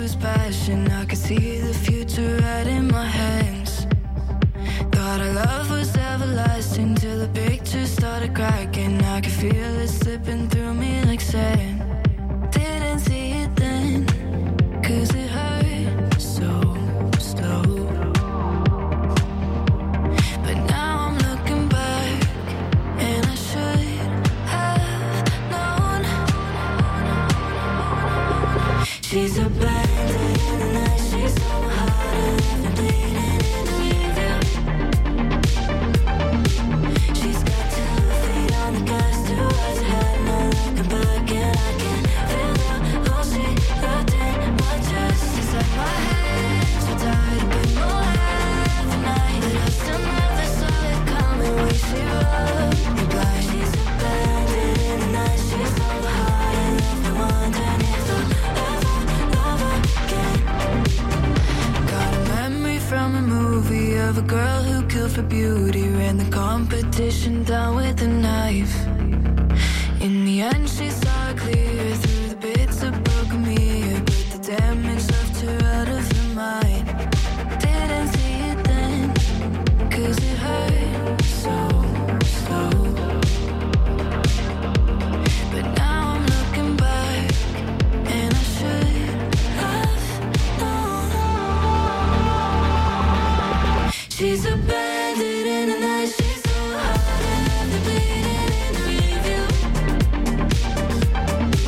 passion, I could see the future right in my hands. Thought our love was everlasting till the picture started cracking. I could feel it slipping through me like sand. Didn't see it then, 'cause it hurt so slow. But now I'm looking back, and I should have known. She's a bandit in the night, she's so hot, I left her bleeding in the review. She's got 2 feet on the gas, 2 eyes ahead, no looking back, and I can feel the whole she looked in my chest. It's like my hands are tied, a bit more half a night, but I still never saw it coming. We see up and blind. She's a bandit in the night, she's so hot, I left her wondering if I'll ever love again. Got a memory from a movie of a girl who killed for beauty, ran the competition down with a knife. In the end she saw it clear through the bits of broken mirror, but the damage left her out of her mind. Didn't see it then, 'cause it hurt so slow. But now I'm looking back, and I should have known. She's a bandit in the night, she's so hot, I left her bleeding in the review.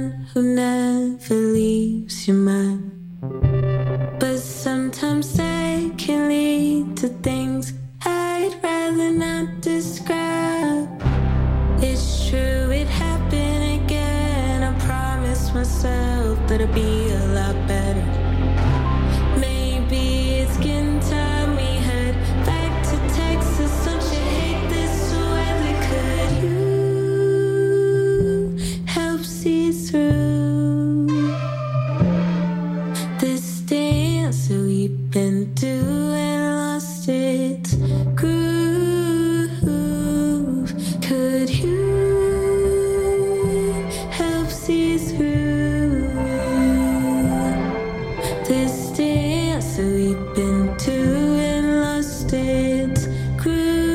one who never leaves your mind. But sometimes they can lead to things I'd rather not describe. It's true, it happened again. I promised myself that I'd be a lot better. Maybe it's getting time we head back to Texas. Don't you hate this weather? Could you help see through this dance that we've been doing? Lost its groove. Could you help see through this dance that we've been doing? Lost its groove.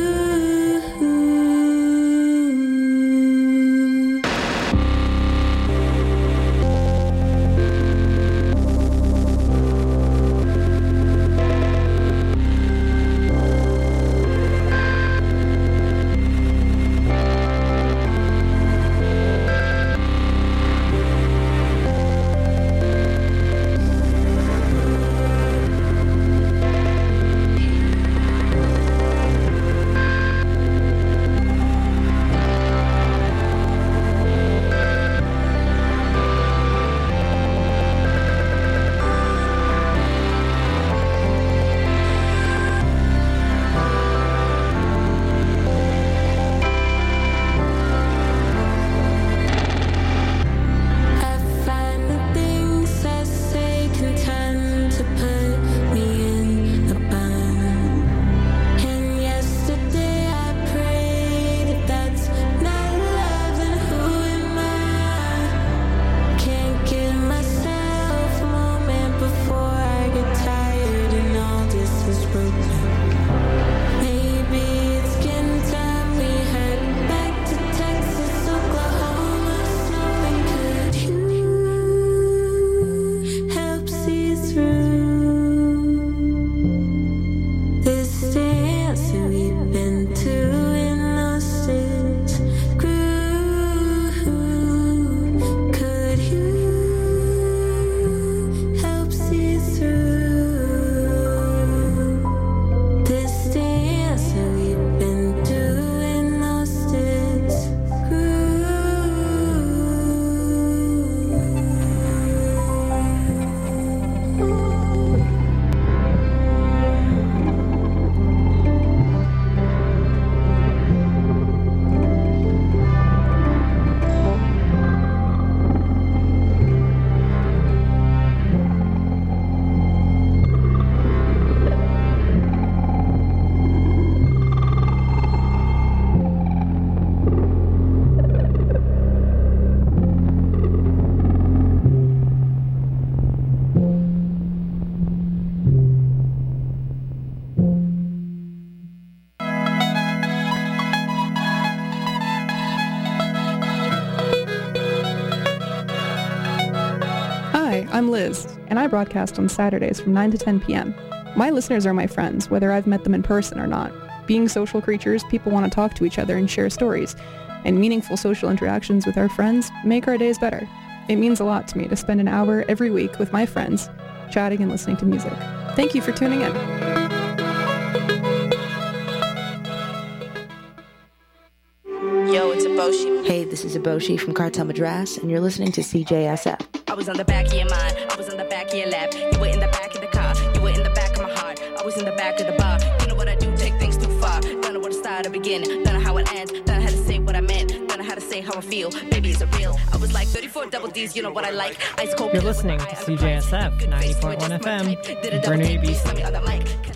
I find the things I say can tend to put me in a bind. And yesterday I prayed if that's not love, then who am I? Can't give myself a moment before I get tired and all this is broken. Maybe it's getting time we head back to Texas, Oklahoma, snowing. Could you help see through this dance that we've been doing? Lost its groove. Could you help see through this dance that we've been doing? Lost its Hi, I'm Liz, and I broadcast on Saturdays from 9 to 10 p.m. My listeners are my friends, whether I've met them in person or not. Being social creatures, people want to talk to each other and share stories, and meaningful social interactions with our friends make our days better. It means a lot to me to spend an hour every week with my friends, chatting and listening to music. Thank you for tuning in. Yo, it's Aboshi. Hey, this is Aboshi from Cartel Madras, and you're listening to CJSF. I was on the back of your mind. I was on the back of your lap. You were in the back of the car. You were in the back of my heart. I was in the back of the bar. You know what I do? Take things too far. Don't know where to start or begin. Don't know how it ends. Don't know how to say what I meant. Don't know how to say how I feel. Baby, is it real? I was like 34 double D's. You know what I like? Ice cold. You're listening to CJSF 90.1 FM, Burnaby, BC.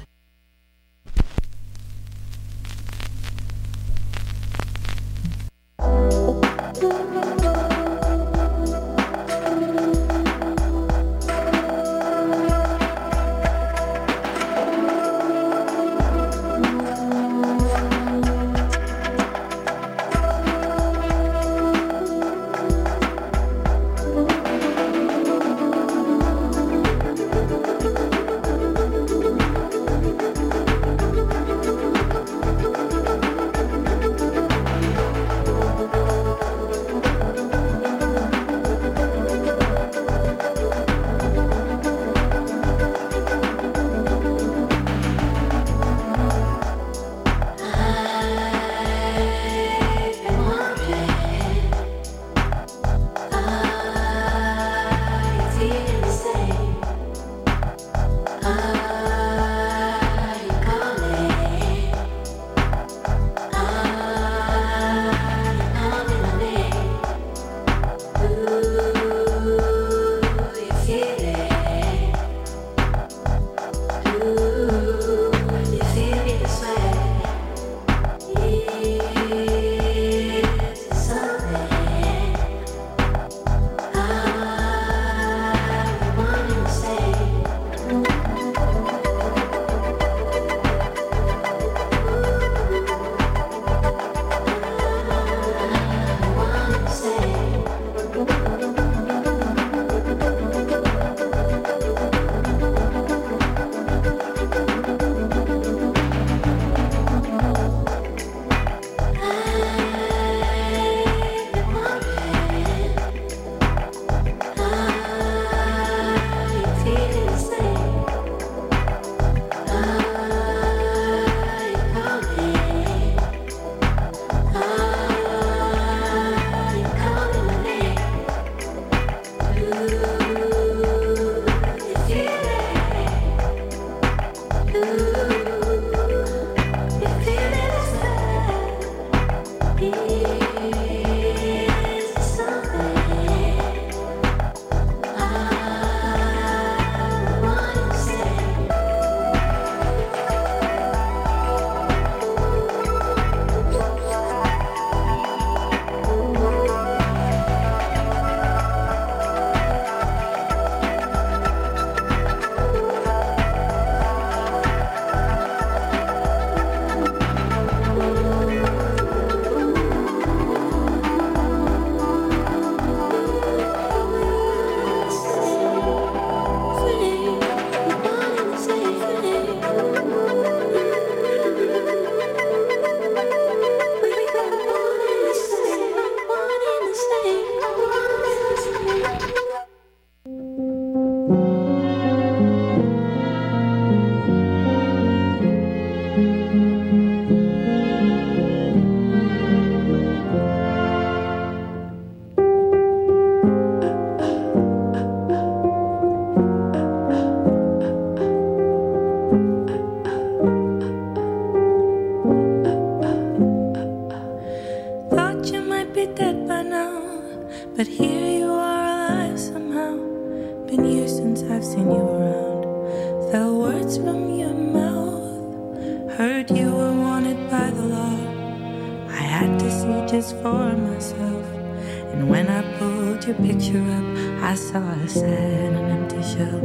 I've seen you around. Felt words from your mouth. Heard you were wanted by the law. I had to see just for myself. And when I pulled your picture up, I saw a sad and empty shell.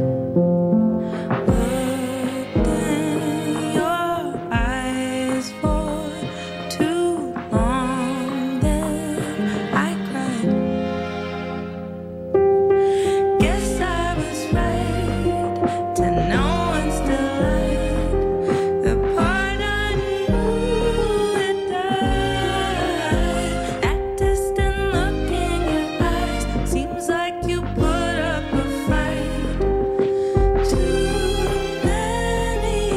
Looked in your eyes for too long, then I cried. Guess I was right to know and still lied. The part I knew had died. That distant look in your eyes seems like you put up a fight too many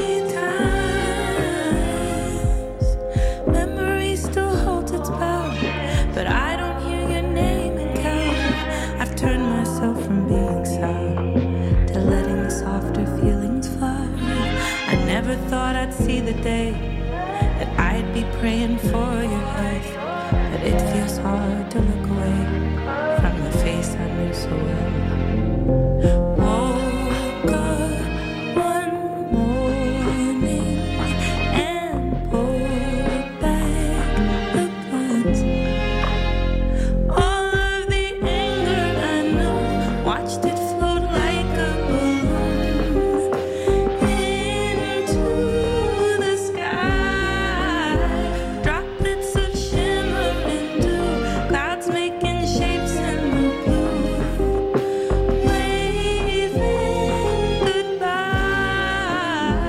times. Memory still holds its power, but I don't hear your name in count. I've turned myself from being sour to letting the softer feelings fly. I never thought I'd see the day that I'd be praying for your health, but it feels hard to look away from the face I knew so well. Woke up one morning and pulled back the blinds. All of the anger I knew, watched it float like a balloon into the sky. Droplets of shimmering dew, clouds making shapes in the blue, waving goodbye.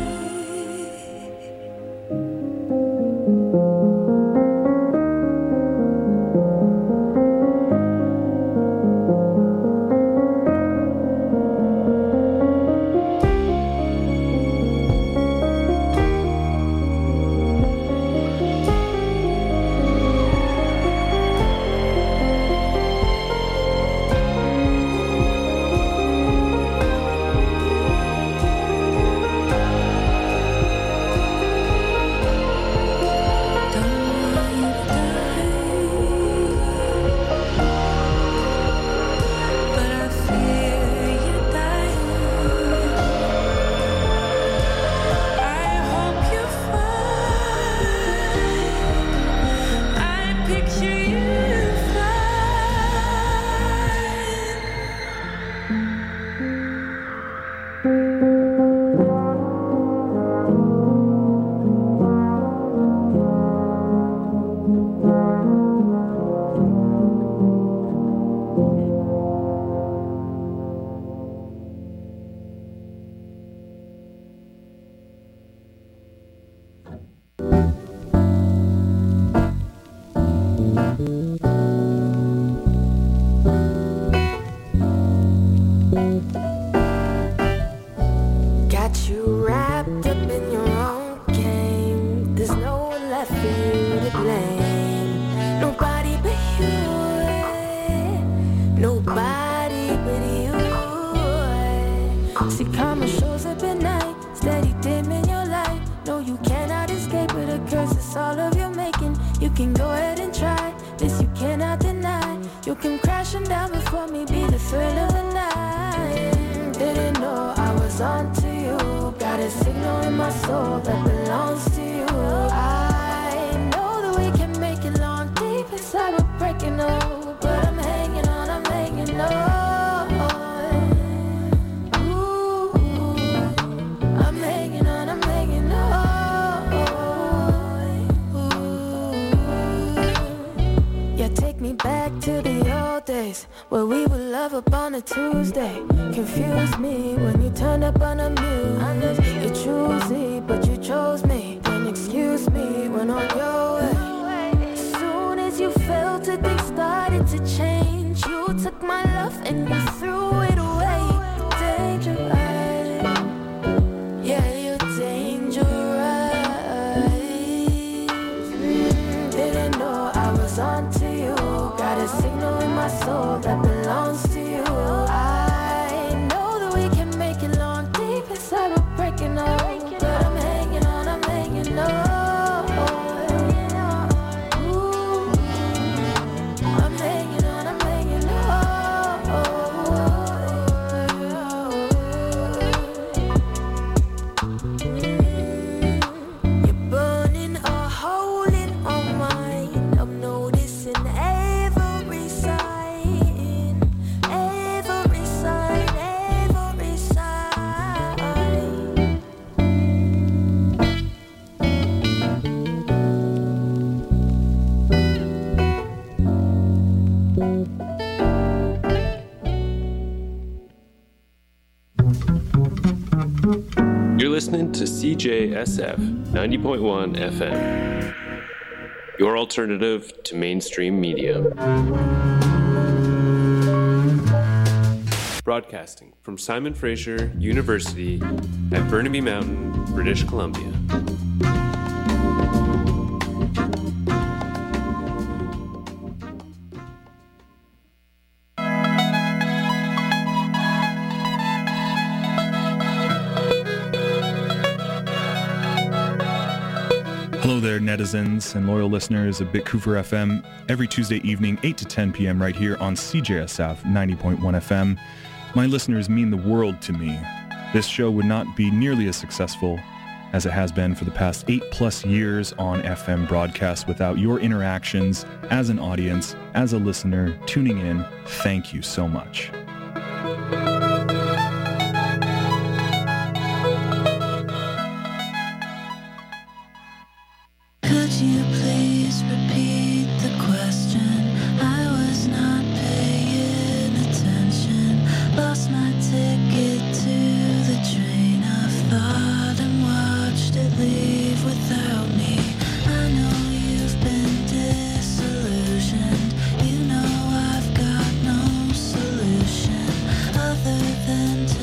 Don't want you to die, but I fear you dying. I hope you find. I picture you got you wrapped up in your own game. There's no one left for you to blame. Nobody but you. Nobody but you. See, karma shows up at night, steady dim in your light. No, you cannot escape it. A curse is all of your making. You can go ahead and try. This you cannot deny. You come crashing down before me, be the thrill of the night. Didn't know I was onto you. Got a signal in my soul that belongs to you. I know that we can make it long, deep inside we're breaking up, but I'm hanging on, I'm hanging on. Ooh, I'm hanging on, I'm hanging on. Ooh. Yeah, take me back to the old days where we would love up on a Tuesday. Confused me when you turned up on a mute. You're choosy, but you chose me. Then excuse me when on your way. As soon as you felt it, things started to change. You took my love and you threw it away. Dangerous, yeah, you're dangerous. Didn't know I was onto you. Got a signal in my soul that belongs to you. I know that we can make it long, deep inside we're breaking up, but I'm hanging on, I'm hanging on. Ooh, I'm hanging on, I'm hanging on. listening to CJSF 90.1 FM, your alternative to mainstream media. Broadcasting from Simon Fraser University at Burnaby Mountain, British Columbia. Hello there, netizens and loyal listeners of Bitcouver FM. Every Tuesday evening, 8 to 10 p.m. right here on CJSF 90.1 FM. My listeners mean the world to me. This show would not be nearly as successful as it has been for the past 8+ years on FM broadcast without your interactions as an audience, as a listener, tuning in. Thank you so much. Could you please repeat the question? I was not paying attention. Lost my ticket to the train of thought and watched it leave without me. I know you've been disillusioned. You know I've got no solution other than